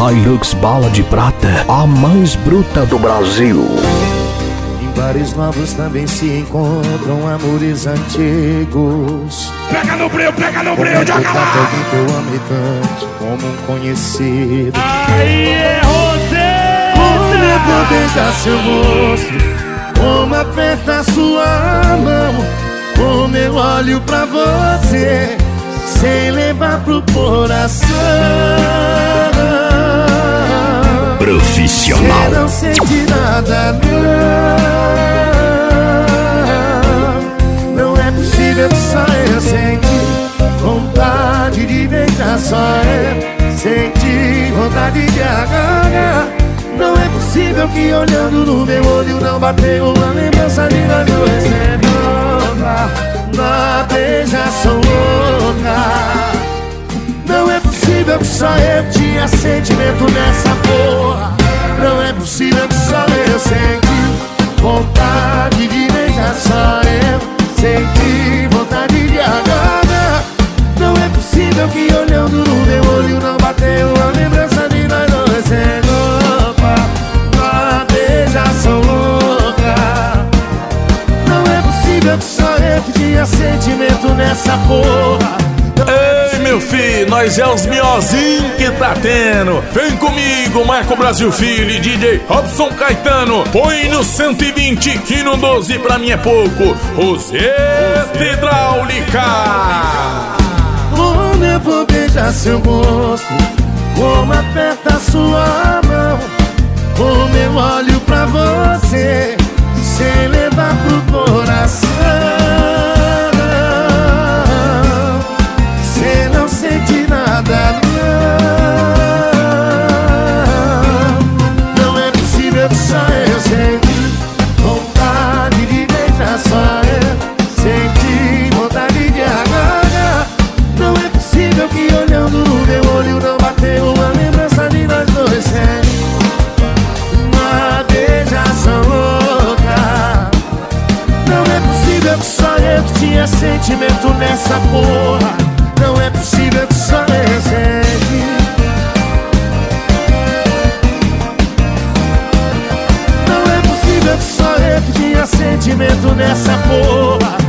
Hilux Bala de Prata, a mais bruta do Brasil. Em bares novos também se encontram amores antigos. Pega no breu, joga lá! Alguém que eu ame tanto como um conhecido. Aí é você! Como eu vou beijar seu rosto, como aperta sua mão, como eu olho pra você sem levar pro coração. Profissional. Você não sente nada, não. Não é possível que só eu senti vontade de beijar, só eu senti vontade de agarrar. Não é possível que olhando no meu olho não bateu uma lembrança de nós dois sendo na beijação louca. Não é possível que só eu tinha sentimento nessa porra. Não é possível que só eu senti vontade de beijar, só eu senti vontade de agarrar. Não é possível que olhando no meu olho não bateu uma lembrança de nós dois sendo na beijação louca. Não é possível que só eu que tinha sentimento nessa porra. Ei, meu filho, nós é os miozinhos que tá tendo. Vem comigo, Marco Brasil Filho e DJ Robson Caetano. Põe no 120 que no 12 pra mim é pouco. Roseta Hidráulica. Como eu vou beijar seu rosto, como aperta sua mão, como eu olho pra você sem levar pro coração. Você não sente nada, não. Não é possível que só eu senti vontade de beijar, só eu senti vontade de agarrar. Não é possível que olhando no meu olho não bateu uma lembrança de nós dois sendo uma beijação louca. Não é possível que só eu que tinha sentimento nessa porra. Não é possível que só eu senti. Não é possível que só eu que tinha sentimento nessa porra.